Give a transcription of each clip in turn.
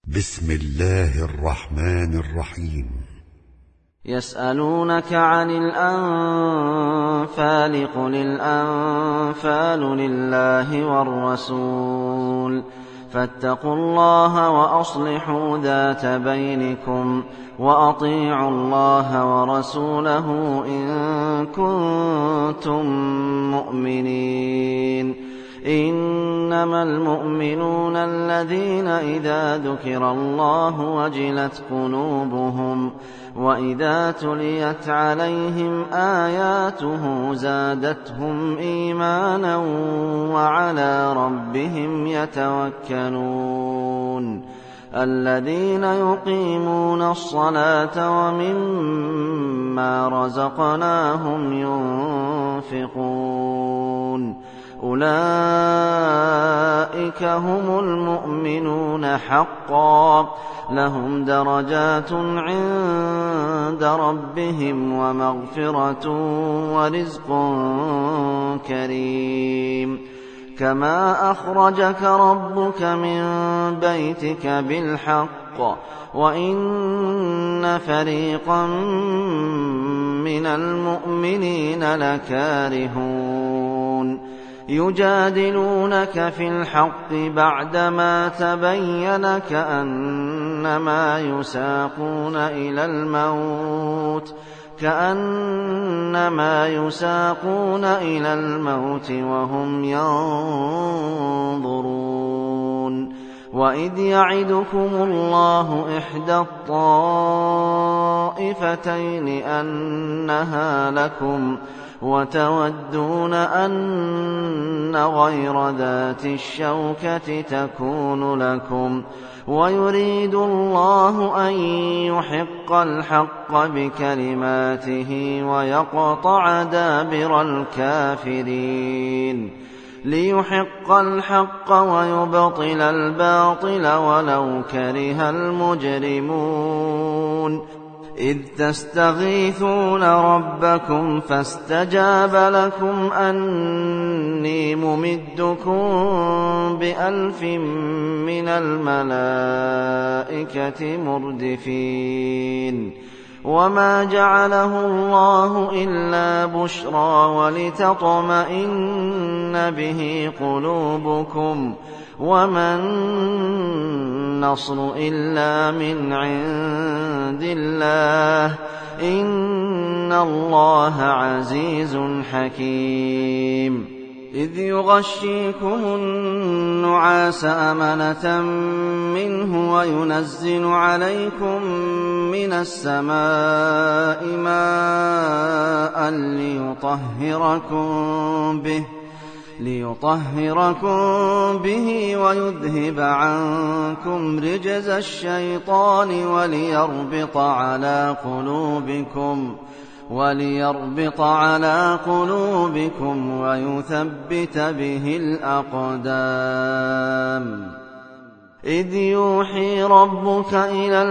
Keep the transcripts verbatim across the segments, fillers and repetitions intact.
بسم الله الرحمن الرحيم. يسألونك عن الأنفال قل الأنفال لله والرسول فاتقوا الله وأصلحوا ذات بينكم وأطيعوا الله ورسوله إن كنتم مؤمنين. إنما المؤمنون الذين إذا ذكر الله وجلت قلوبهم وإذا تليت عليهم آياته زادتهم إيمانا وعلى ربهم يتوكلون. الذين يقيمون الصلاة ومما رزقناهم ينفقون أولئك هم المؤمنون حقا لهم درجات عند ربهم ومغفرة ورزق كريم. كما أخرجك ربك من بيتك بالحق وإن فريقا من المؤمنين لكارهون يجادلونك في الحق بعدما تبين كأنما يساقون إلى الموت كأنما يساقون إلى الموت وهم ينظرون. وإذ يعدكم الله إحدى الطائفتين أنها لكم وتودون أن غير ذات الشوكة تكون لكم ويريد الله أن يحق الحق بكلماته ويقطع دابر الكافرين ليحق الحق ويبطل الباطل ولو كره المجرمون. إذ تستغيثون ربكم فاستجاب لكم أني ممدكم بألف من الملائكة مردفين. وما جعله الله إلا بشرى ولتطمئن به قلوبكم وما النصر إلا من عند الله إن الله عزيز حكيم. إذ يغشيكم النعاس أمنة منه وينزل عليكم من السماء ماء ليطهركم به ليطهركم به ويذهب عنكم رجز الشيطان وليربط على قلوبكم وليربط على قلوبكم ويثبت به الأقدام. إذ يوحي ربك إلى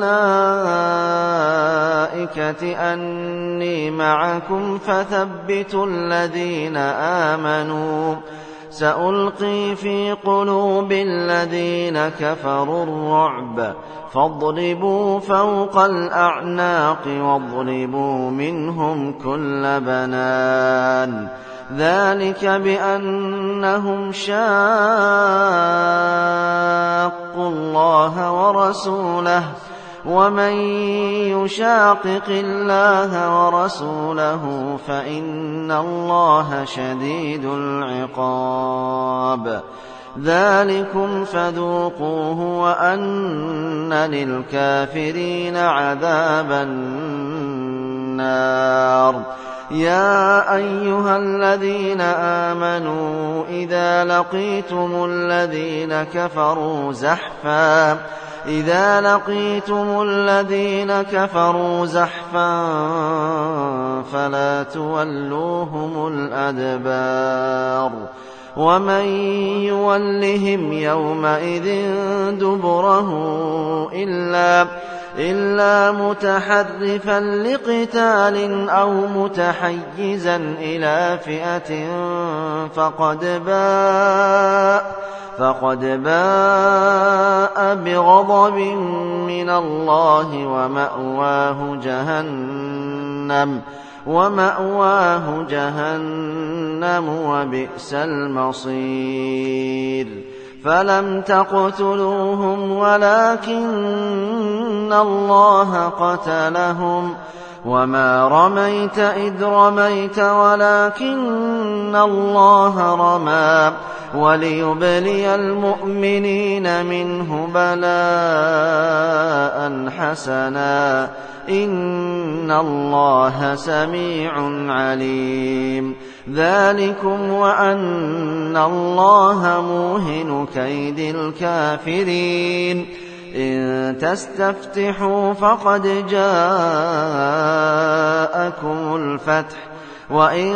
الملائكة أني معكم فثبتوا الذين آمنوا سألقي في قلوب الذين كفروا الرعب فاضربوا فوق الأعناق واضربوا منهم كل بنان ذلك بأنهم شاقوا الله ورسوله ومن يشاقق الله ورسوله فإن الله شديد العقاب. ذلكم فذوقوه وأن للكافرين عذاب النار. يا أيها الذين آمنوا إذا لقيتم الذين كفروا زحفا إذا لقيتم الذين كفروا زحفا فلا تولوهم الأدبار ومن يولهم يومئذ دبره إلا إلا متحرفا لقتال أو متحيزا إلى فئة فقد باء فقد باء بغضب من الله ومأواه جهنم ومأواه جهنم وبئس المصير فلم تقتلوهم ولكن الله قتلهم وما رميت إذ رميت ولكن الله رمى وليبلي المؤمنين منه بلاء حسنا إن الله سميع عليم ذلكم وأن الله موهن كيد الكافرين إن تستفتحوا فقد جاءكم الفتح وإن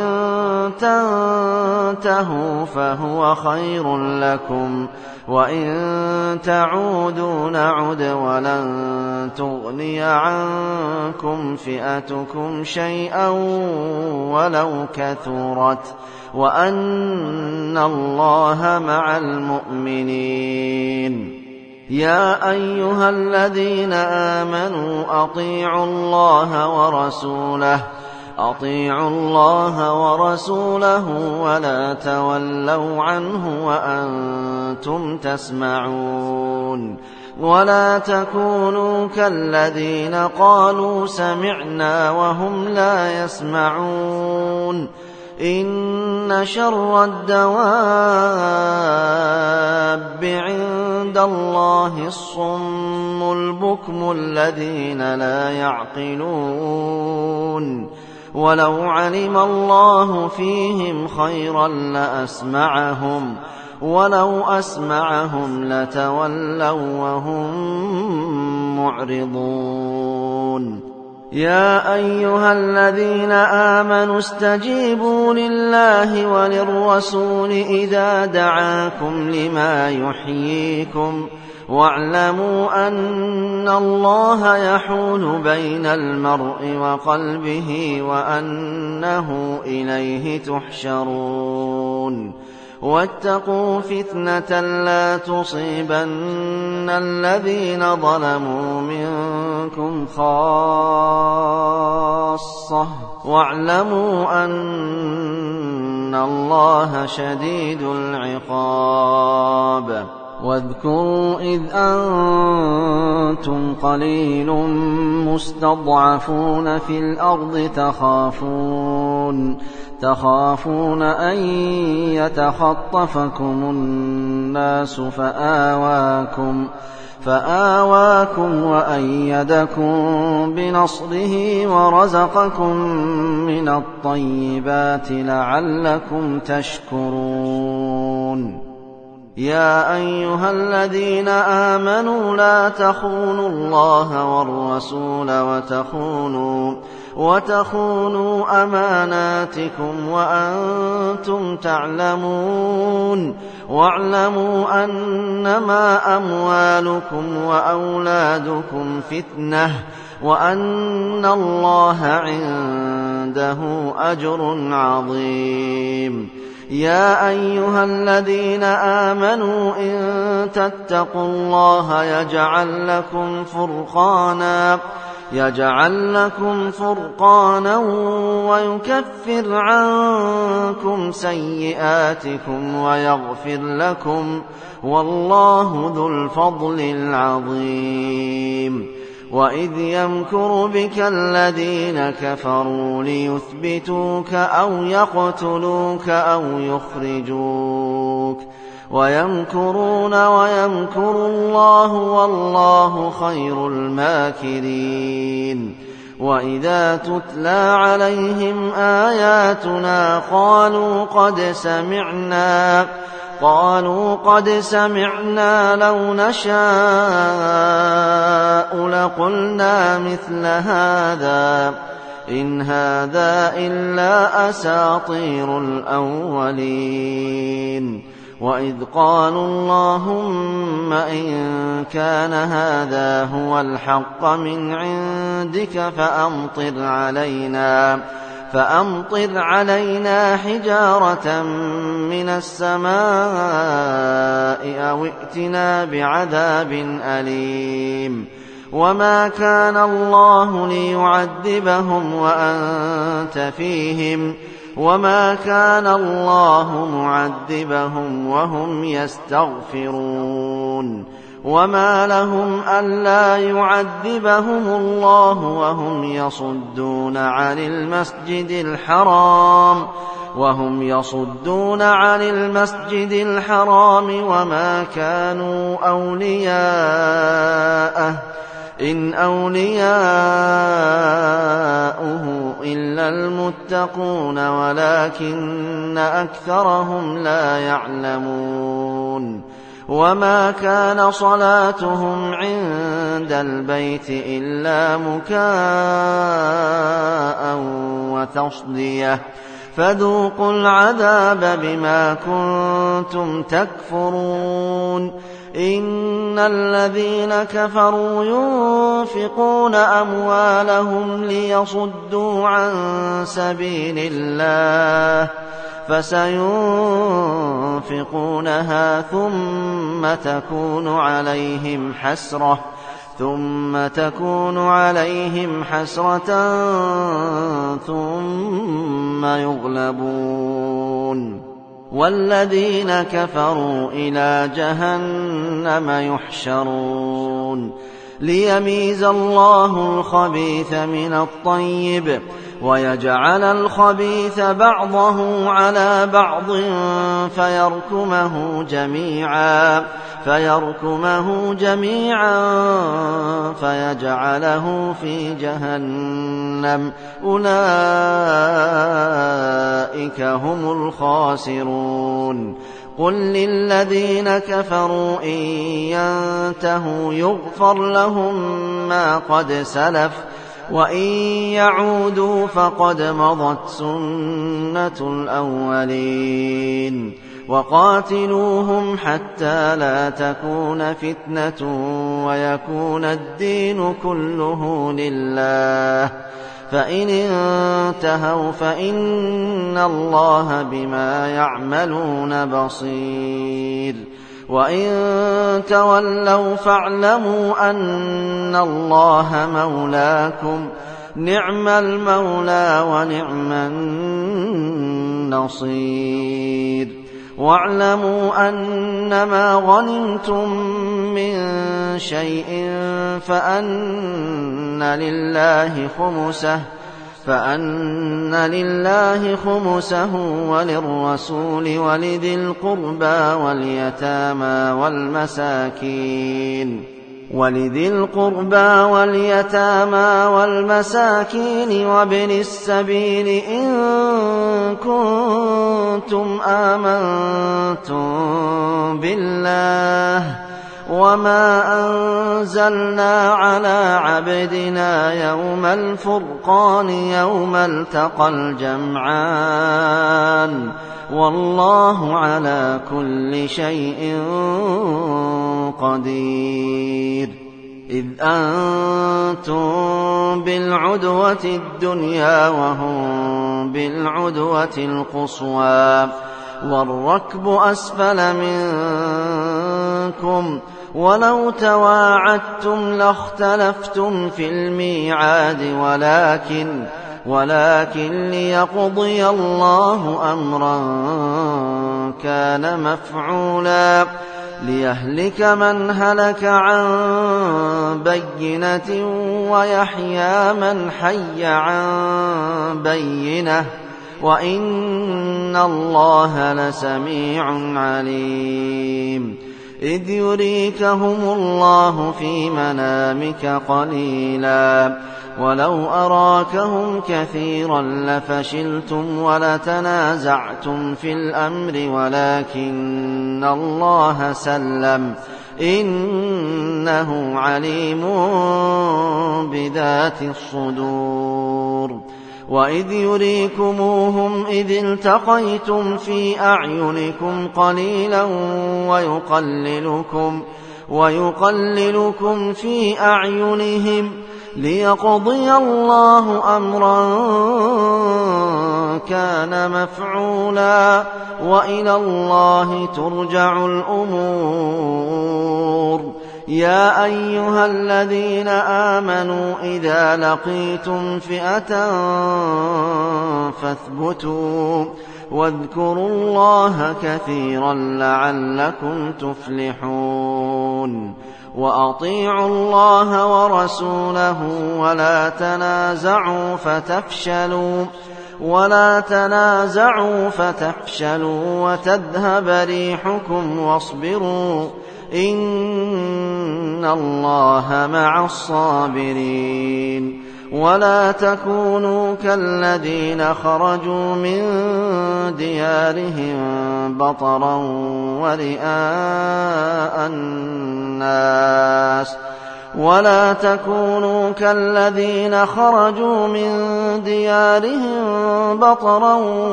تنتهوا فهو خير لكم وإن تعودوا نعد ولن تغني عنكم فئتكم شيئا ولو كثرت وأن الله مع المؤمنين يا أيها الذين آمنوا أطيعوا الله ورسوله أطيعوا الله ورسوله ولا تولوا عنه وأنتم تسمعون ولا تكونوا كالذين قالوا سمعنا وهم لا يسمعون إن شر الدواب عند الله الصم البكم الذين لا يعقلون ولو علم الله فيهم خيرا لأسمعهم ولو أسمعهم لتولوا وهم معرضون يا أيها الذين آمنوا استجيبوا لله وللرسول إذا دعاكم لما يحييكم واعلموا أن الله يحول بين المرء وقلبه وأنه إليه تحشرون واتقوا فتنة لا تصيبن الذين ظلموا منكم خاصة واعلموا أن الله شديد العقاب واذكروا إذ أنتم قليل مستضعفون في الأرض تخافون تخافون أن يتخطفكم الناس فآواكم فآواكم وأيدكم بنصره ورزقكم من الطيبات لعلكم تشكرون يا أيها الذين آمنوا لا تخونوا الله والرسول وتخونوا وتخونوا أماناتكم وأنتم تعلمون واعلموا أنما أموالكم وأولادكم فتنة وأن الله عنده أجر عظيم يا أيها الذين آمنوا إن تتقوا الله يجعل لكم فرقانا يجعل لكم فرقانا ويكفر عنكم سيئاتكم ويغفر لكم والله ذو الفضل العظيم وإذ يمكر بك الذين كفروا ليثبتوك أو يقتلوك أو يخرجوك ويمكرون ويمكر الله والله خير الماكرين وإذا تتلى عليهم آياتنا قالوا قد سمعنا قالوا قد سمعنا لو نشاء لقلنا مثل هذا إن هذا إلا أساطير الأولين وإذ قالوا اللهم إن كان هذا هو الحق من عندك فأمطر علينا فأمطر علينا حجارة من السماء أو ائتنا بعذاب أليم وما كان الله ليعذبهم وأنت فيهم وما كان الله معذبهم وهم يستغفرون وما لهم ألا يعذبهم الله وهم يصدون عن المسجد الحرام وهم يصدون عن المسجد الحرام وما كانوا أولياءه إن أولياؤه إلا المتقون ولكن أكثرهم لا يعلمون وما كان صلاتهم عند البيت إلا مكاء وتصدية فذوقوا العذاب بما كنتم تكفرون إن الذين كفروا ينفقون أموالهم ليصدوا عن سبيل الله فسينفقونها ثم تكون عليهم حسرة ثم تكون عليهم حسرة ثم يغلبون والذين كفروا إلى جهنم يحشرون ليميز الله الخبيث من الطيب ويجعل الخبيث بعضه على بعض فيركمه جميعا فيركمه جميعا فيجعله في جهنم أولئك هم الخاسرون قل للذين كفروا إن ينتهوا يغفر لهم ما قد سلف وإن يعودوا فقد مضت سنة الأولين وقاتلوهم حتى لا تكون فتنة ويكون الدين كله لله فإن انتهوا فإن الله بما يعملون بصير وإن تولوا فاعلموا أن الله مولاكم نعم المولى ونعم النصير واعلموا أنما غنمتم من شيء فأن لله خمسه فأن لله خمسه وللرسول ولذي القربى واليتامى والمساكين ولذي القربى واليتامى والمساكين وابن السبيل إن كنتم آمنتم بالله وما أنزلنا على عبدنا يوم الفرقان يوم التقى الجمعان والله على كل شيء قدير إذ أنتم بالعدوة الدنيا وهم بالعدوة القصوى والركب أسفل منكم ولو تواعدتم لاختلفتم في الميعاد ولكن ولكن ليقضي الله أمرا كان مفعولا ليهلك من هلك عن بينة ويحيى من حي عن بينة وإن الله لسميع عليم إذ يريكهم الله في منامك قليلا ولو أراكهم كثيرا لفشلتم ولتنازعتم في الأمر ولكن الله سلم إنه عليم بذات الصدور وإذ يريكموهم إذ التقيتم في أعينكم قليلا ويقللكم, ويقللكم في أعينهم ليقضي الله أمرا كان مفعولا وإلى الله ترجع الأمور. يا أيها الذين آمنوا إذا لقيتم فئة فاثبتوا واذكروا الله كثيرا لعلكم تفلحون. وأطيعوا الله ورسوله ولا تنازعوا فتفشلوا ولا تنازعوا فتفشلوا وتذهب ريحكم واصبروا إن الله مع الصابرين. ولا تكونوا كالذين خرجوا من ديارهم بطرا ورئاء الناس ولا تكونوا كالذين خرجوا من ديارهم بطرا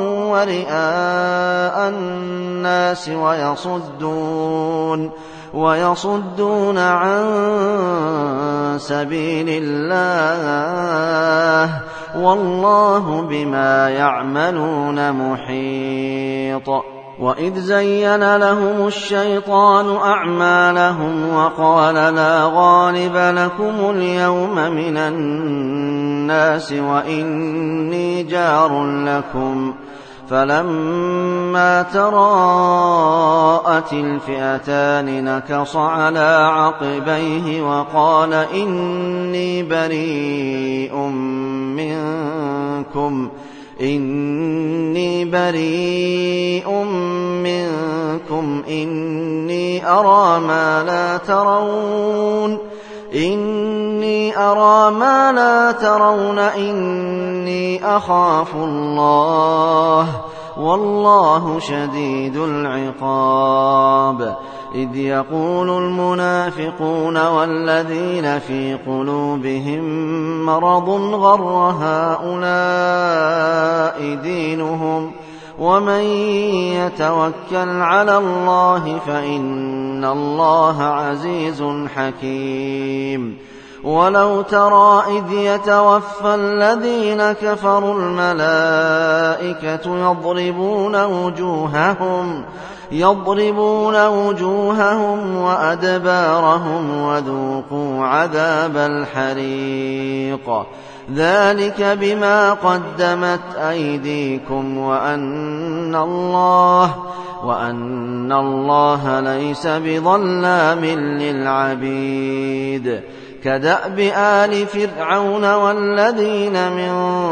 ورئاء الناس ويصدون ويصدون عن سبيل الله والله بما يعملون محيط. وإذ زين لهم الشيطان أعمالهم وقال لا غالب لكم اليوم من الناس وإني جار لكم فلما تراءت الفئتان نكص على عقبيه وقال إني بريء منكم إني بريء منكم إني أرى ما لا ترون إني أرى ما لا ترون إني أخاف الله والله شديد العقاب. إذ يقول المنافقون والذين في قلوبهم مرض غر هؤلاء دينهم ومن يتوكل على الله فإن الله عزيز حكيم. ولو ترى إذ يتوفى الذين كفروا الملائكة يضربون وجوههم يضربون وجوههم وأدبارهم وذوقوا عذاب الحريق ذلك بما قدمت أيديكم وأن الله وأن الله ليس بظلام للعبيد. كدأب آل فرعون والذين من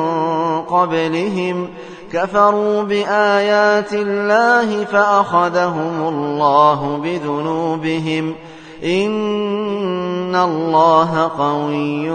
قبلهم كفروا بآيات الله فأخذهم الله بذنوبهم إن الله قوي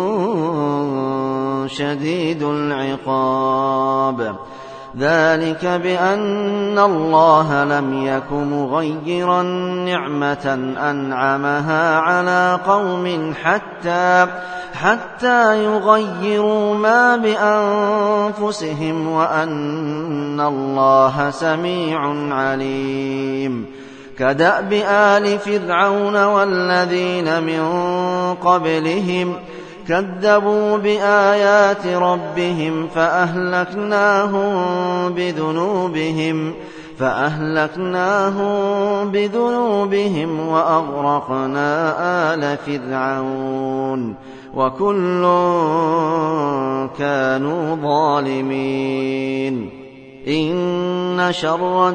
شديد العقاب. ذلك بأن الله لم يك مغيرا نعمة أنعمها على قوم حتى حتى يغيروا ما بأنفسهم وأن الله سميع عليم. كدأب آل فرعون والذين من قبلهم كذبوا بآيات ربهم فأهلكناهم بذنوبهم فأهلكناهم بذنوبهم وأغرقنا آل فرعون وكل كانوا ظالمين. إن شر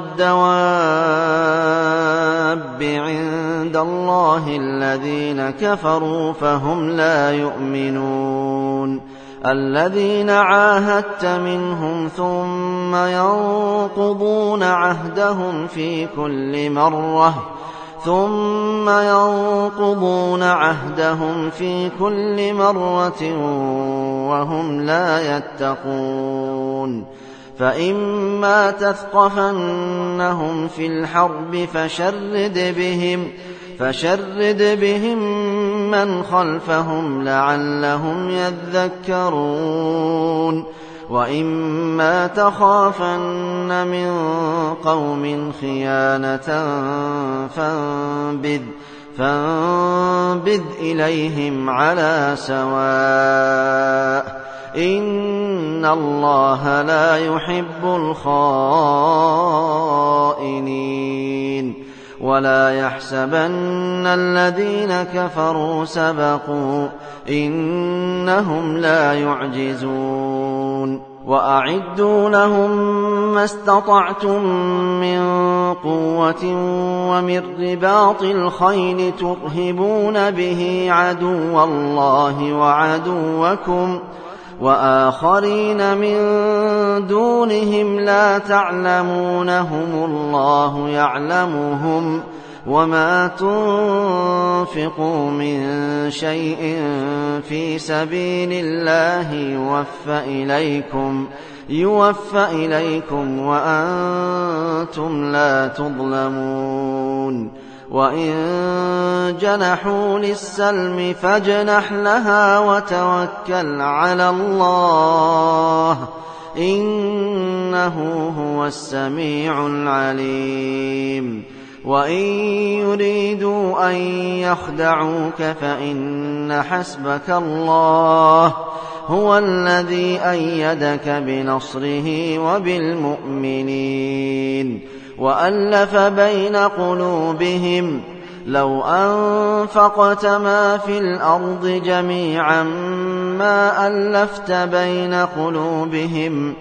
الدواب عند الله الذين كفروا فهم لا يؤمنون. الذين عاهدت منهم ثم ينقضون عهدهم في كل مرة ثم ينقضون عهدهم في كل مرة وهم لا يتقون. فإما تثقفنهم في الحرب فشرد بهم فشرد بهم من خلفهم لعلهم يذكرون. وإما تخافن من قوم خيانة فانبذ, فانبذ إليهم على سواء إن الله لا يحب الخائنين ولا يحسبن الذين كفروا سبقوا إنهم لا يعجزون وأعدوا لهم ما استطعتم من قوة ومن رباط الخيل ترهبون به عدو الله وعدوكم وآخرين من دونهم لا تعلمونهم الله يعلمهم وما تنفقوا من شيء في سبيل الله يوفى إليكم, يوفى إليكم وأنتم لا تظلمون وإن جنحوا للسلم فاجنح لها وتوكل على الله إنه هو السميع العليم وإن يريدوا أن يخدعوك فإن حسبك الله هو الذي أيدك بنصره وبالمؤمنين وألف بين قلوبهم لو أنفقت ما في الأرض جميعا ما ألفت بين قلوبهم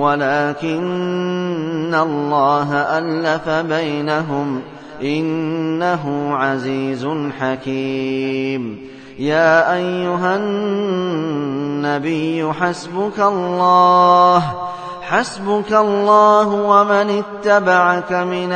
ولكن الله ألف بينهم إنه عزيز حكيم يا أيها النبي حسبك الله حسبك الله ومن اتبعك من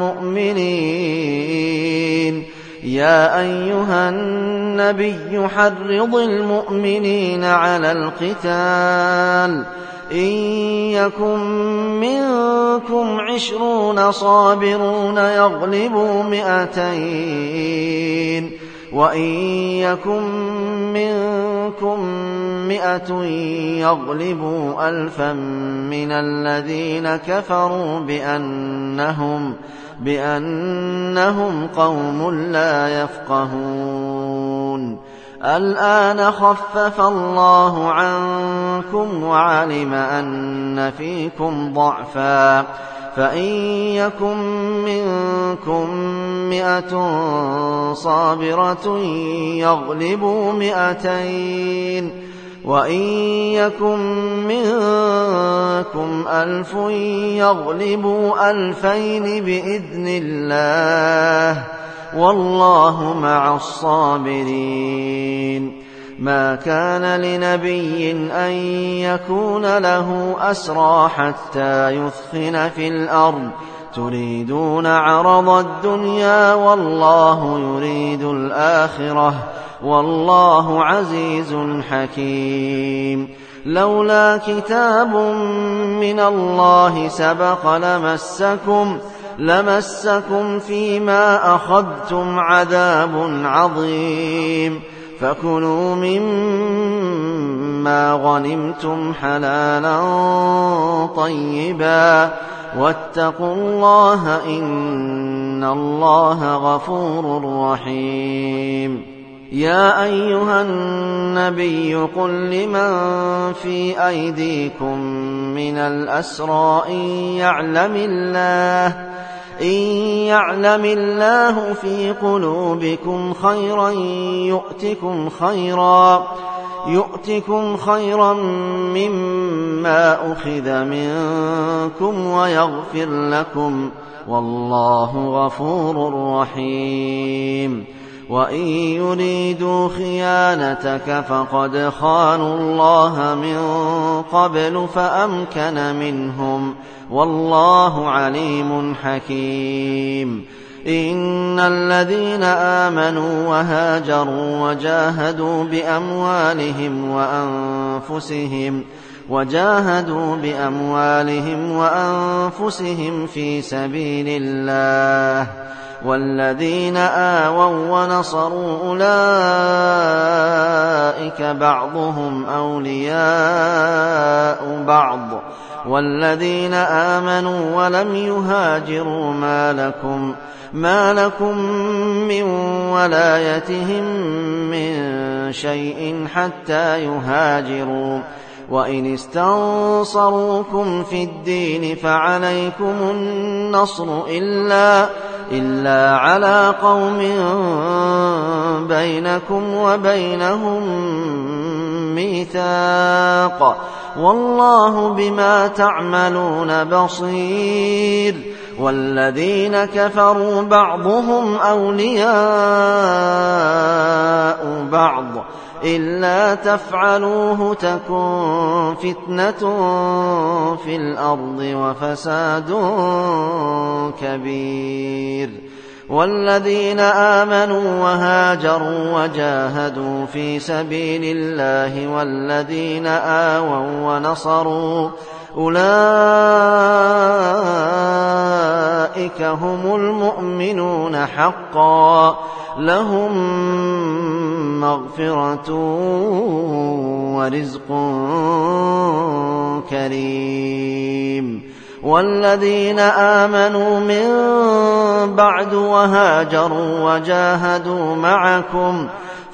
المؤمنين يا أيها النبي حرض المؤمنين على القتال إن يكن منكم عشرون صابرون يغلبوا مئتين وإن يكن منكم مئة يغلبوا ألفا من الذين كفروا بأنهم, بأنهم قوم لا يفقهون الآن خفف الله عنكم وعلم أن فيكم ضعفا فإن يكن منكم مئة صابرة يغلبوا مئتين وإن يكن منكم ألف يغلبوا ألفين بإذن الله والله مع الصابرين ما كان لنبي أن يكون له أسرى حتى يثخن في الأرض تريدون عرض الدنيا والله يريد الآخرة والله عزيز حكيم لولا كتاب من الله سبق لمسكم لمسكم فيما أخذتم عذاب عظيم فكلوا مما غنمتم حلالا طيبا واتقوا الله إن الله غفور رحيم يا أيها النبي قل لمن في أيديكم من الأسرى إن يعلم الله إن يعلم الله في قلوبكم خيرا يؤتكم خيرا يؤتكم خيرا مما أخذ منكم ويغفر لكم والله غفور رحيم وإن يريدوا خيانتك فقد خانوا الله من قبل فأمكن منهم والله عليم حكيم إن الذين آمنوا وهاجروا وجاهدوا بأموالهم وأنفسهم وجاهدوا بأموالهم وأنفسهم في سبيل الله والذين آووا ونصروا أولئك أولئك بعضهم أولياء بعض والذين آمنوا ولم يهاجروا ما لكم ما لكم من ولايتهم من شيء حتى يهاجروا وإن استنصروكم في الدين فعليكم النصر إلا, إلا على قوم بينكم وبينهم ميثاق والله بما تعملون بصير والذين كفروا بعضهم أولياء بعض إلا تفعلوه تكن فتنة في الأرض وفساد كبير والذين آمنوا وهاجروا وجاهدوا في سبيل الله والذين آووا ونصروا أولئك هم المؤمنون حقا لهم مغفرة ورزق كريم والذين آمنوا من بعد وهاجروا وجاهدوا معكم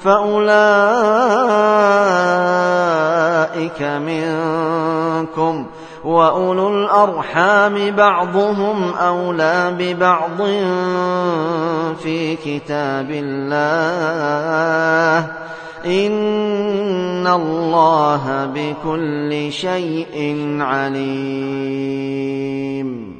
فأولئك منكم وأولو الأرحام بعضهم أولى ببعض في كتاب الله إن الله بكل شيء عليم.